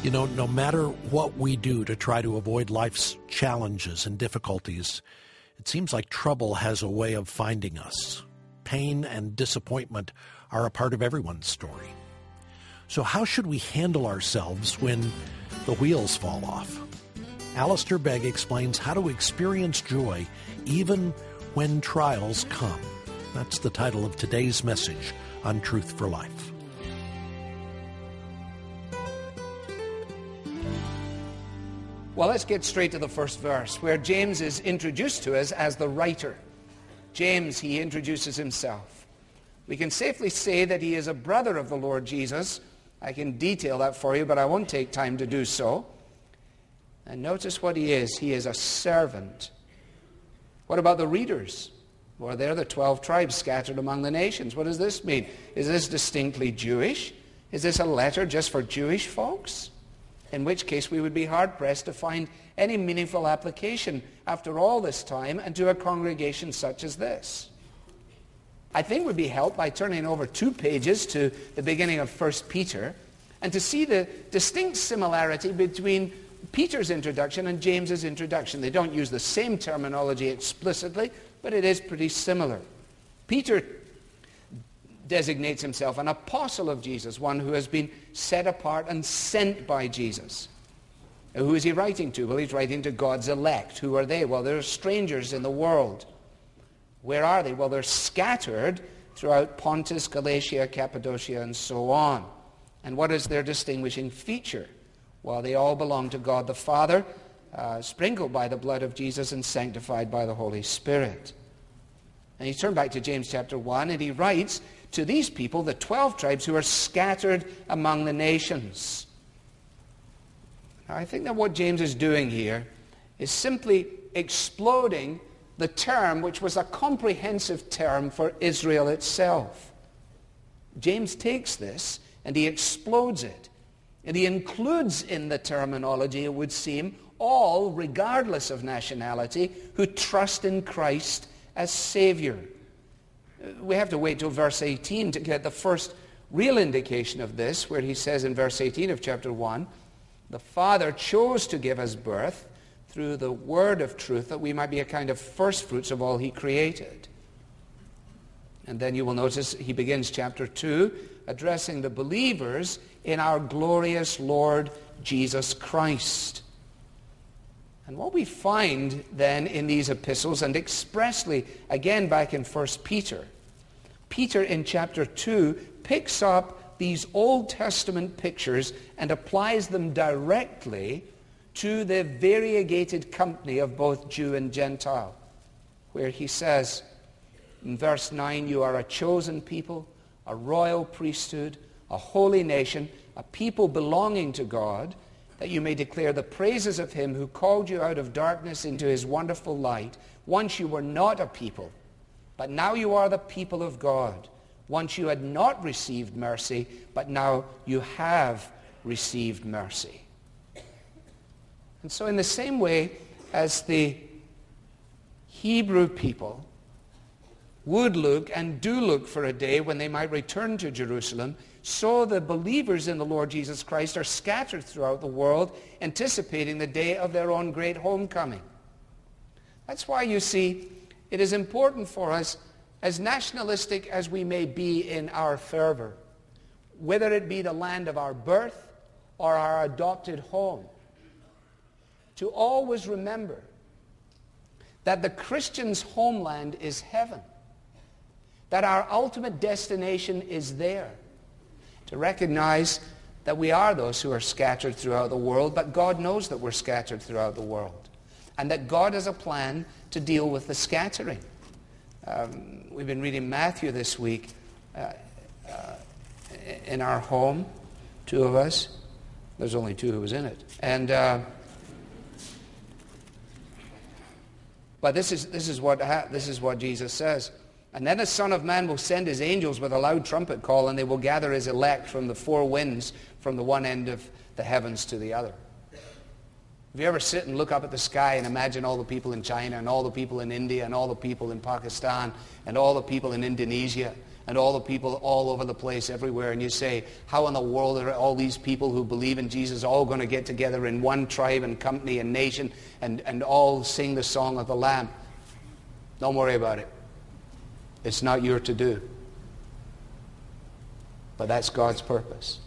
You know, no matter what we do to try to avoid life's challenges and difficulties, it seems like trouble has a way of finding us. Pain and disappointment are a part of everyone's story. So how should we handle ourselves when the wheels fall off? Alistair Begg explains how to experience joy even when trials come. That's the title of today's message on Truth for Life. Well, let's get straight to the first verse, where James is introduced to us as the writer. James, he introduces himself. We can safely say that he is a brother of the Lord Jesus. I can detail that for you, but I won't take time to do so. And notice what he is. He is a servant. What about the readers? Well, they're the 12 tribes scattered among the nations. What does this mean? Is this distinctly Jewish? Is this a letter just for Jewish folks? In which case we would be hard-pressed to find any meaningful application after all this time and to a congregation such as this. I think we'd be helped by turning over 2 pages to the beginning of 1 Peter and to see the distinct similarity between Peter's introduction and James's introduction. They don't use the same terminology explicitly, but it is pretty similar. Peter designates himself an apostle of Jesus, one who has been set apart and sent by Jesus. Who is he writing to? Well, he's writing to God's elect. Who are they? Well, they're strangers in the world. Where are they? Well, they're scattered throughout Pontus, Galatia, Cappadocia, and so on. And what is their distinguishing feature? Well, they all belong to God the Father, sprinkled by the blood of Jesus and sanctified by the Holy Spirit. And you turn back to James chapter 1, and he writes to these people, the 12 tribes who are scattered among the nations. Now, I think that what James is doing here is simply exploding the term which was a comprehensive term for Israel itself. James takes this and he explodes it. And he includes in the terminology, it would seem, all, regardless of nationality, who trust in Christ as Savior. We have to wait till verse 18 to get the first real indication of this, where he says in verse 18 of chapter 1, the Father chose to give us birth through the word of truth, that we might be a kind of first fruits of all he created. And then you will notice he begins chapter 2 addressing the believers in our glorious Lord Jesus Christ. And what we find then in these epistles, and expressly again back in 1 Peter, Peter in chapter 2 picks up these Old Testament pictures and applies them directly to the variegated company of both Jew and Gentile, where he says in verse 9, you are a chosen people, a royal priesthood, a holy nation, a people belonging to God, that you may declare the praises of him who called you out of darkness into his wonderful light. Once you were not a people, but now you are the people of God. Once you had not received mercy, but now you have received mercy. And so in the same way as the Hebrew people would look and do look for a day when they might return to Jerusalem, so the believers in the Lord Jesus Christ are scattered throughout the world, anticipating the day of their own great homecoming. That's why, you see, it is important for us, as nationalistic as we may be in our fervor, whether it be the land of our birth or our adopted home, to always remember that the Christian's homeland is heaven, that our ultimate destination is there. To recognize that we are those who are scattered throughout the world, but God knows that we're scattered throughout the world, and that God has a plan to deal with the scattering. We've been reading Matthew this week in our home, 2 of us. There's only 2 who was in it. And but this is what Jesus says. And then the Son of Man will send his angels with a loud trumpet call, and they will gather his elect from the 4 winds, from the one end of the heavens to the other. Have you ever sit and look up at the sky and imagine all the people in China and all the people in India and all the people in Pakistan and all the people in Indonesia and all the people all over the place everywhere, and you say, how in the world are all these people who believe in Jesus all going to get together in one tribe and company and nation and all sing the song of the Lamb? Don't worry about it. It's not your to do. But that's God's purpose.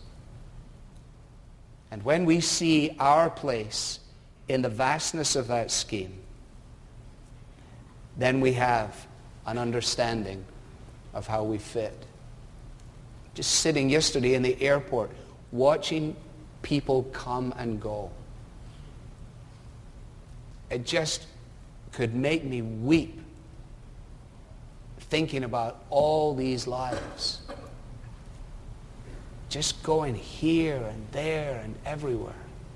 And when we see our place in the vastness of that scheme, then we have an understanding of how we fit. Just sitting yesterday in the airport, watching people come and go. It just could make me weep thinking about all these lives. Just going here and there and everywhere.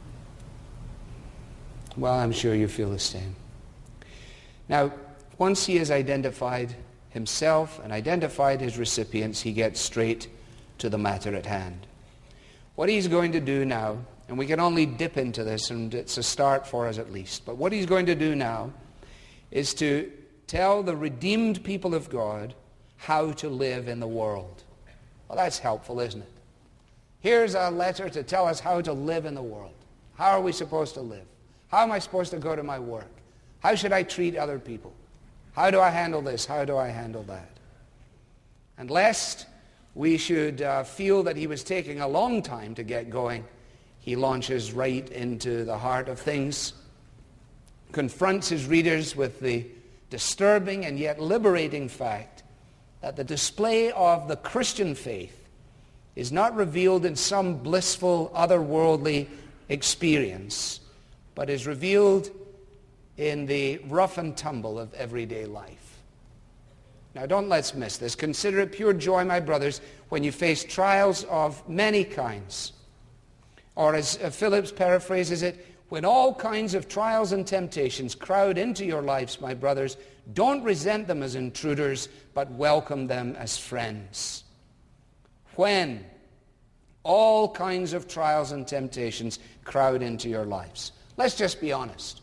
Well, I'm sure you feel the same. Now, once he has identified himself and identified his recipients, he gets straight to the matter at hand. What he's going to do now, and we can only dip into this, and it's a start for us at least, but what he's going to do now is to tell the redeemed people of God how to live in the world. Well, that's helpful, isn't it? Here's a letter to tell us how to live in the world. How are we supposed to live? How am I supposed to go to my work? How should I treat other people? How do I handle this? How do I handle that? And lest we should feel that he was taking a long time to get going, he launches right into the heart of things, confronts his readers with the disturbing and yet liberating fact that the display of the Christian faith is not revealed in some blissful, otherworldly experience, but is revealed in the rough and tumble of everyday life. Now, don't let's miss this. Consider it pure joy, my brothers, when you face trials of many kinds. Or as Phillips paraphrases it, when all kinds of trials and temptations crowd into your lives, my brothers, don't resent them as intruders, but welcome them as friends. When all kinds of trials and temptations crowd into your lives. Let's just be honest.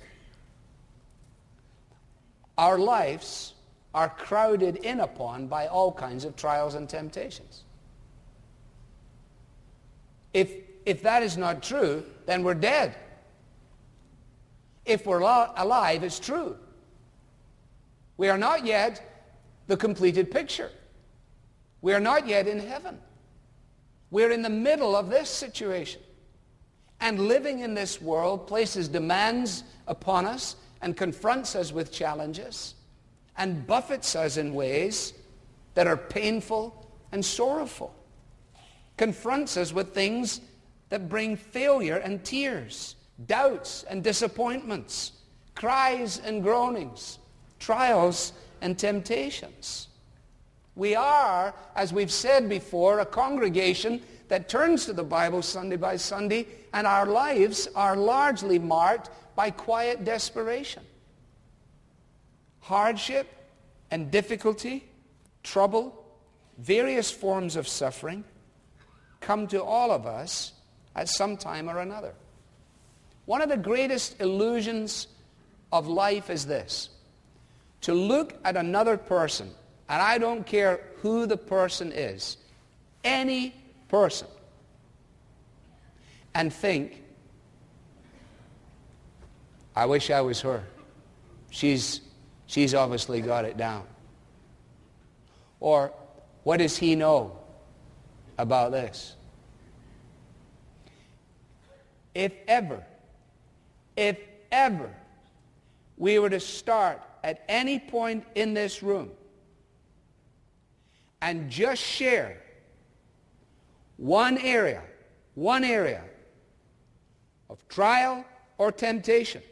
Our lives are crowded in upon by all kinds of trials and temptations. If that is not true, then we're dead. If we're alive, it's true. We are not yet the completed picture. We are not yet in heaven. We're in the middle of this situation. And living in this world places demands upon us and confronts us with challenges and buffets us in ways that are painful and sorrowful. Confronts us with things that bring failure and tears, doubts and disappointments, cries and groanings, trials and temptations. We are, as we've said before, a congregation that turns to the Bible Sunday by Sunday, and our lives are largely marked by quiet desperation. Hardship and difficulty, trouble, various forms of suffering come to all of us at some time or another. One of the greatest illusions of life is this: to look at another person, and I don't care who the person is, any person, and think, I wish I was her. She's obviously got it down. Or, what does he know about this? If ever we were to start at any point in this room and just share one area of trial or temptation,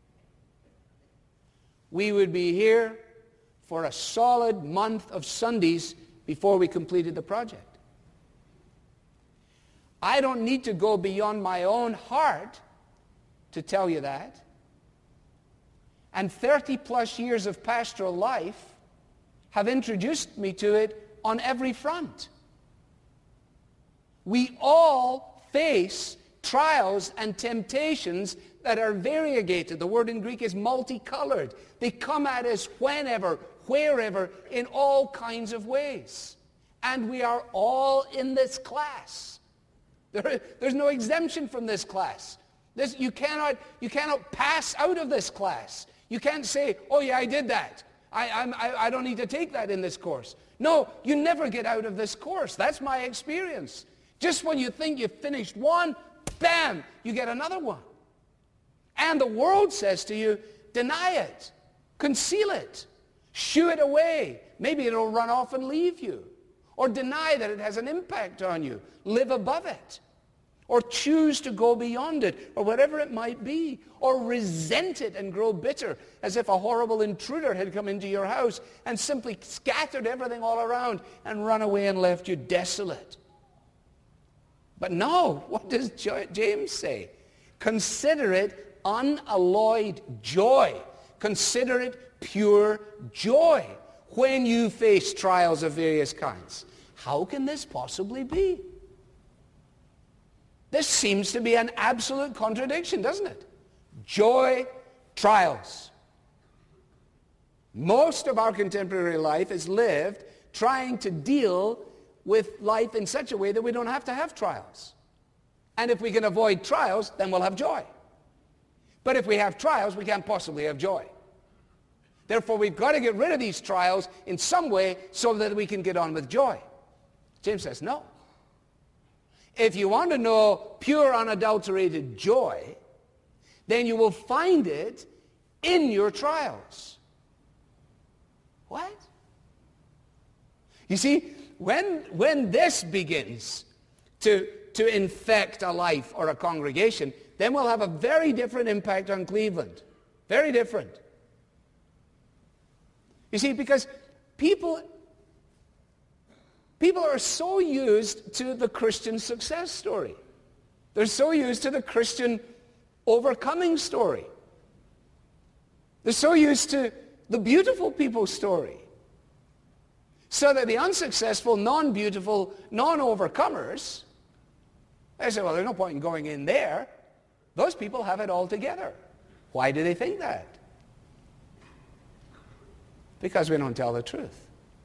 we would be here for a solid month of Sundays before we completed the project. I don't need to go beyond my own heart to tell you that. And 30 plus years of pastoral life have introduced me to it on every front. We all face trials and temptations that are variegated. The word in Greek is multicolored. They come at us whenever, wherever, in all kinds of ways. And we are all in this class. There's no exemption from this class. You cannot pass out of this class. You can't say, oh yeah, I did that. I don't need to take that in this course. No, you never get out of this course. That's my experience. Just when you think you've finished one, bam, you get another one. And the world says to you, deny it, conceal it, shoo it away. Maybe it'll run off and leave you. Or deny that it has an impact on you. Live above it. Or choose to go beyond it, or whatever it might be. Or resent it and grow bitter, as if a horrible intruder had come into your house and simply scattered everything all around and run away and left you desolate. But no, what does James say? Consider it unalloyed joy. Consider it pure joy when you face trials of various kinds. How can this possibly be? This seems to be an absolute contradiction, doesn't it? Joy, trials. Most of our contemporary life is lived trying to deal with life in such a way that we don't have to have trials. And if we can avoid trials, then we'll have joy. But if we have trials, we can't possibly have joy. Therefore, we've got to get rid of these trials in some way so that we can get on with joy. James says, no. If you want to know pure, unadulterated joy, then you will find it in your trials. What? You see, when this begins to infect a life or a congregation, then we'll have a very different impact on Cleveland. Very different. You see, because people are so used to the Christian success story. They're so used to the Christian overcoming story. They're so used to the beautiful people's story. So that the unsuccessful, non-beautiful, non-overcomers, they say, well, there's no point in going in there. Those people have it all together. Why do they think that? Because we don't tell the truth.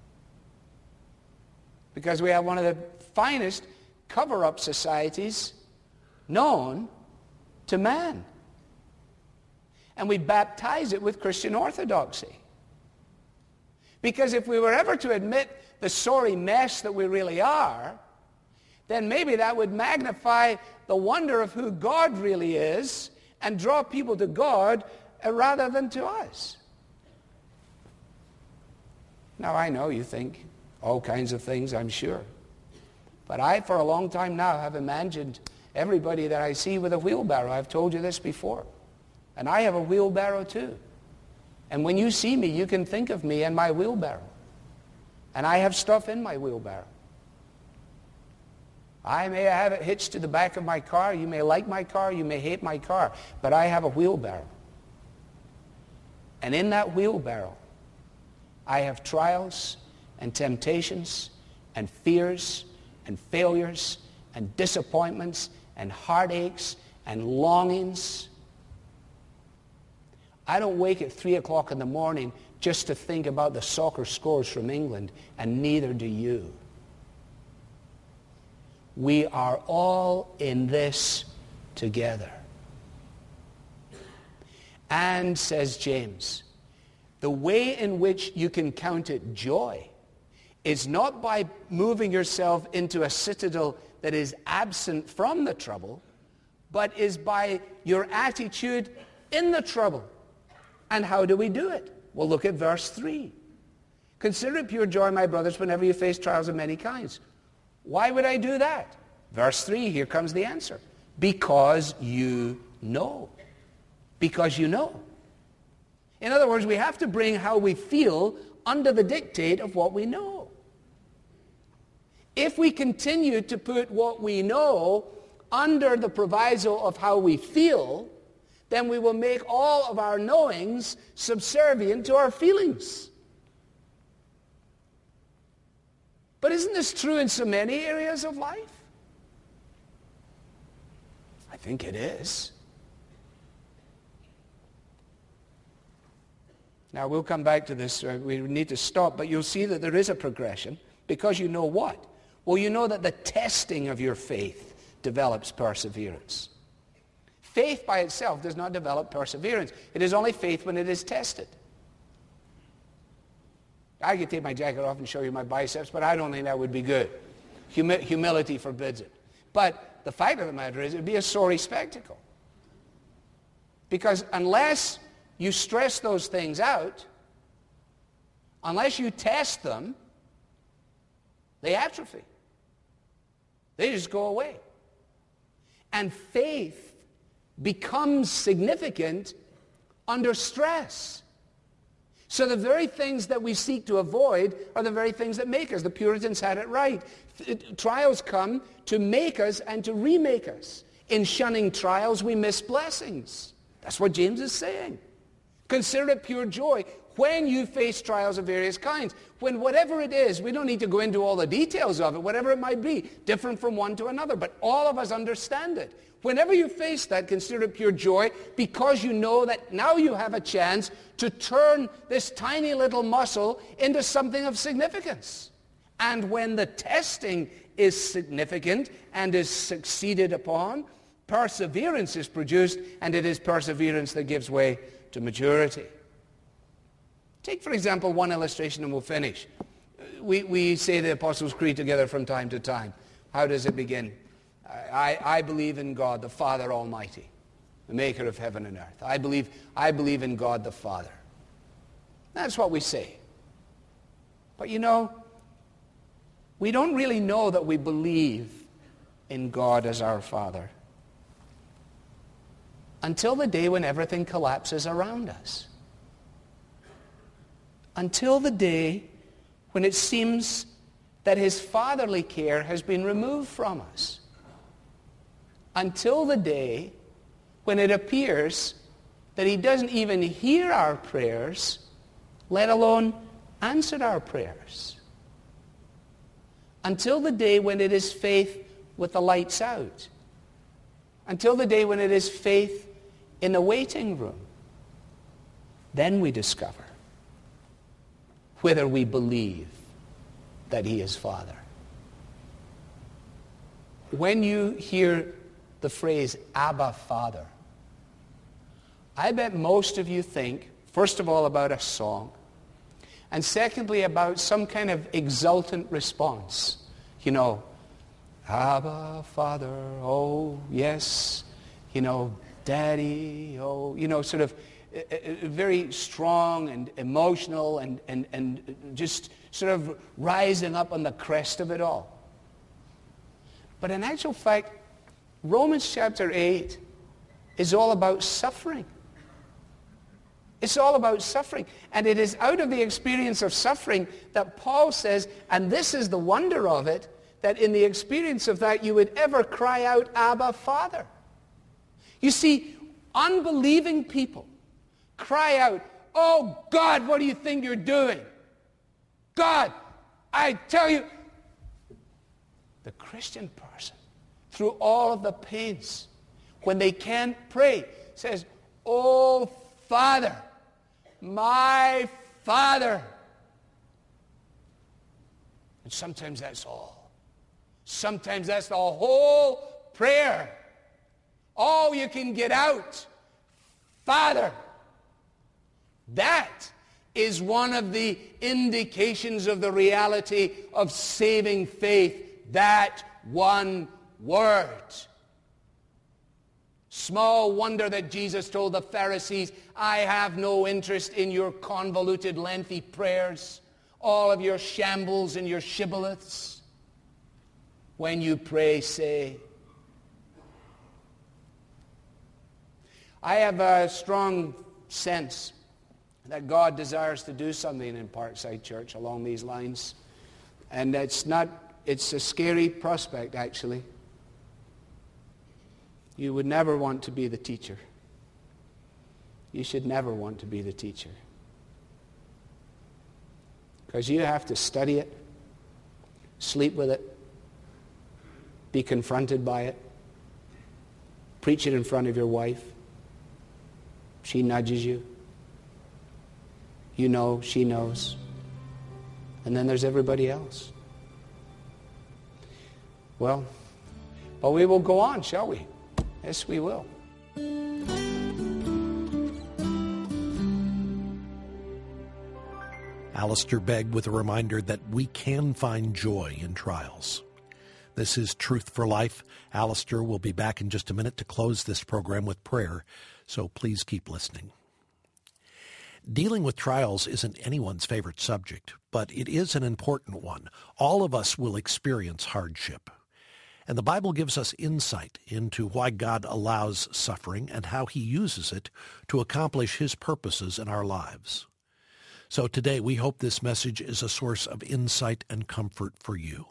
Because we have one of the finest cover-up societies known to man. And we baptize it with Christian orthodoxy. Because if we were ever to admit the sorry mess that we really are, then maybe that would magnify the wonder of who God really is and draw people to God rather than to us. Now, I know you think all kinds of things, I'm sure. But I, for a long time now, have imagined everybody that I see with a wheelbarrow. I've told you this before. And I have a wheelbarrow too. And when you see me, you can think of me and my wheelbarrow. And I have stuff in my wheelbarrow. I may have it hitched to the back of my car. You may like my car. You may hate my car. But I have a wheelbarrow. And in that wheelbarrow, I have trials and temptations and fears and failures and disappointments and heartaches and longings. I don't wake at 3 o'clock in the morning just to think about the soccer scores from England, and neither do you. We are all in this together. And, says James, the way in which you can count it joy is not by moving yourself into a citadel that is absent from the trouble, but is by your attitude in the trouble. And how do we do it? Well, look at verse 3. Consider it pure joy, my brothers, whenever you face trials of many kinds. Why would I do that? Verse 3, here comes the answer. Because you know. Because you know. In other words, we have to bring how we feel under the dictate of what we know. If we continue to put what we know under the proviso of how we feel, then we will make all of our knowings subservient to our feelings. But isn't this true in so many areas of life? I think it is. Now, we'll come back to this. We need to stop, but you'll see that there is a progression because you know what? Well, you know that the testing of your faith develops perseverance. Faith by itself does not develop perseverance. It is only faith when it is tested. I could take my jacket off and show you my biceps, but I don't think that would be good. Humility forbids it. But the fact of the matter is, it would be a sorry spectacle. Because unless you stress those things out, unless you test them, they atrophy. They just go away. And faith becomes significant under stress. So the very things that we seek to avoid are the very things that make us. The Puritans had it right. Trials come to make us and to remake us. In shunning trials, we miss blessings. That's what James is saying. Consider it pure joy when you face trials of various kinds. When whatever it is, we don't need to go into all the details of it, whatever it might be, different from one to another, but all of us understand it. Whenever you face that, consider it pure joy because you know that now you have a chance to turn this tiny little muscle into something of significance. And when the testing is significant and is succeeded upon, perseverance is produced, and it is perseverance that gives way to maturity. Take, for example, one illustration and we'll finish. We say the Apostles' Creed together from time to time. How does it begin? I believe in God, the Father Almighty, the maker of heaven and earth. I believe in God the Father. That's what we say. But you know, we don't really know that we believe in God as our Father until the day when everything collapses around us. Until the day when it seems that his fatherly care has been removed from us. Until the day when it appears that he doesn't even hear our prayers, let alone answer our prayers. Until the day when it is faith with the lights out. Until the day when it is faith in the waiting room. Then we discover whether we believe that he is Father. When you hear the phrase, Abba, Father, I bet most of you think, first of all, about a song, and secondly, about some kind of exultant response. You know, Abba, Father, oh, yes, you know, Daddy, oh, you know, sort of very strong and emotional and just sort of rising up on the crest of it all. But in actual fact, Romans chapter 8 is all about suffering. It's all about suffering. And it is out of the experience of suffering that Paul says, and this is the wonder of it, that in the experience of that you would ever cry out, Abba, Father. You see, unbelieving people cry out, oh God, what do you think you're doing? God, I tell you. The Christian person, through all of the pains, when they can't pray, says, oh Father, my Father. And sometimes that's all. Sometimes that's the whole prayer. All you can get out. Father. That is one of the indications of the reality of saving faith. That one word. Small wonder that Jesus told the Pharisees, I have no interest in your convoluted, lengthy prayers, all of your shambles and your shibboleths. When you pray, say. I have a strong sense that God desires to do something in Parkside Church along these lines. And it's a scary prospect, actually. You would never want to be the teacher. You should never want to be the teacher. Because you have to study it, sleep with it, be confronted by it, preach it in front of your wife. She nudges you. You know, she knows. And then there's everybody else. Well, but we will go on, shall we? Yes, we will. Alistair Begg with a reminder that we can find joy in trials. This is Truth for Life. Alistair will be back in just a minute to close this program with prayer, so please keep listening. Dealing with trials isn't anyone's favorite subject, but it is an important one. All of us will experience hardship. And the Bible gives us insight into why God allows suffering and how he uses it to accomplish his purposes in our lives. So today we hope this message is a source of insight and comfort for you.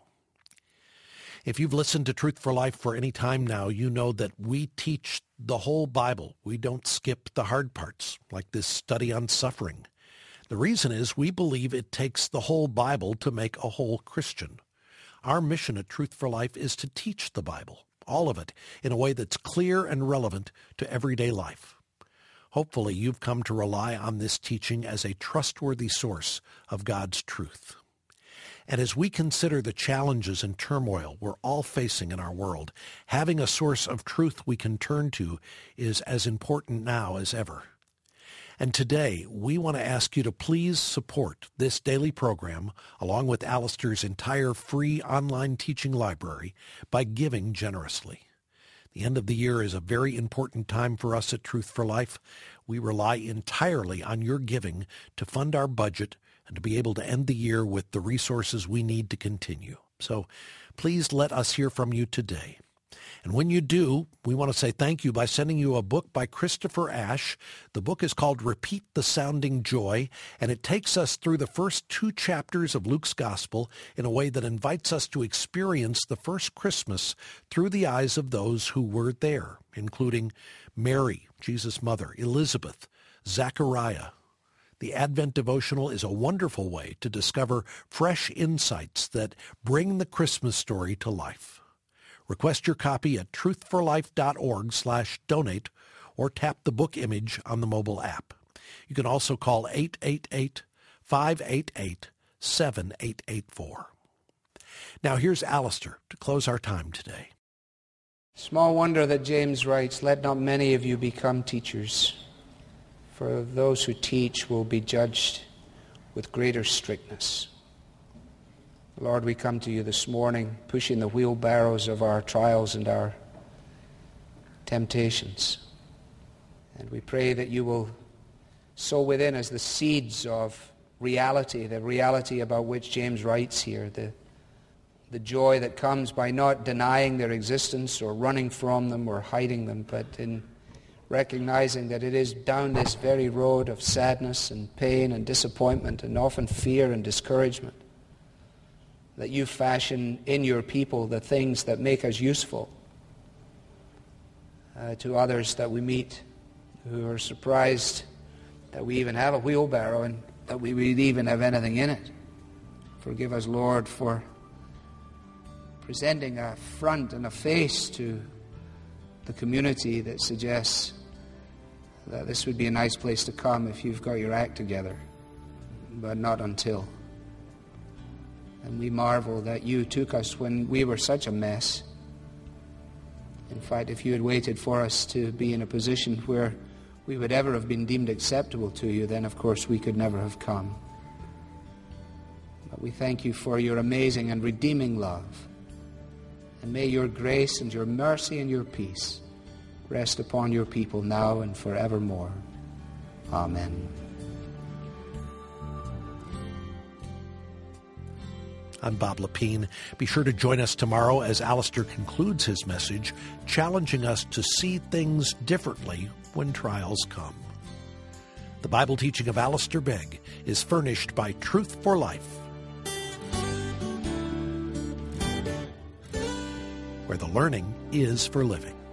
If you've listened to Truth for Life for any time now, you know that we teach the whole Bible. We don't skip the hard parts, like this study on suffering. The reason is we believe it takes the whole Bible to make a whole Christian. Our mission at Truth for Life is to teach the Bible, all of it, in a way that's clear and relevant to everyday life. Hopefully, you've come to rely on this teaching as a trustworthy source of God's truth. And as we consider the challenges and turmoil we're all facing in our world, having a source of truth we can turn to is as important now as ever. And today, we want to ask you to please support this daily program, along with Alistair's entire free online teaching library, by giving generously. The end of the year is a very important time for us at Truth for Life. We rely entirely on your giving to fund our budget and to be able to end the year with the resources we need to continue. So please let us hear from you today. And when you do, we want to say thank you by sending you a book by Christopher Ash. The book is called Repeat the Sounding Joy, and it takes us through the first 2 chapters of Luke's Gospel in a way that invites us to experience the first Christmas through the eyes of those who were there, including Mary, Jesus' mother, Elizabeth, Zachariah. The Advent devotional is a wonderful way to discover fresh insights that bring the Christmas story to life. Request your copy at truthforlife.org/donate or tap the book image on the mobile app. You can also call 888-588-7884. Now here's Alistair to close our time today. Small wonder that James writes, "Let not many of you become teachers, for those who teach will be judged with greater strictness." Lord, we come to you this morning pushing the wheelbarrows of our trials and our temptations. And we pray that you will sow within us the seeds of reality, the reality about which James writes here, the joy that comes by not denying their existence or running from them or hiding them, but in recognizing that it is down this very road of sadness and pain and disappointment and often fear and discouragement that you fashion in your people the things that make us useful to others that we meet who are surprised that we even have a wheelbarrow and that we would even have anything in it. Forgive us, Lord, for presenting a front and a face to the community that suggests that this would be a nice place to come if you've got your act together, but not until. And we marvel that you took us when we were such a mess. In fact, if you had waited for us to be in a position where we would ever have been deemed acceptable to you, then of course we could never have come. But we thank you for your amazing and redeeming love. And may your grace and your mercy and your peace rest upon your people now and forevermore. Amen. I'm Bob Lepine. Be sure to join us tomorrow as Alistair concludes his message, challenging us to see things differently when trials come. The Bible teaching of Alistair Begg is furnished by Truth for Life, where the learning is for living.